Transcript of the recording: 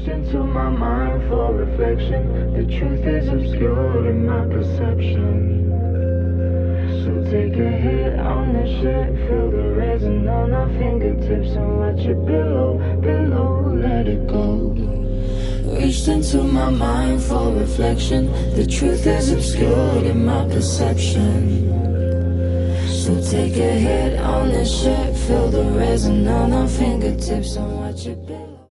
Reached into my mind for reflection. The truth is obscured in my perception. So take a hit on the shit, feel the resin on our fingertips and watch it below, let it go. Reached into my mind for reflection. The truth is obscured in my perception. So take a hit on the shit, feel the resin on our fingertips and watch it below.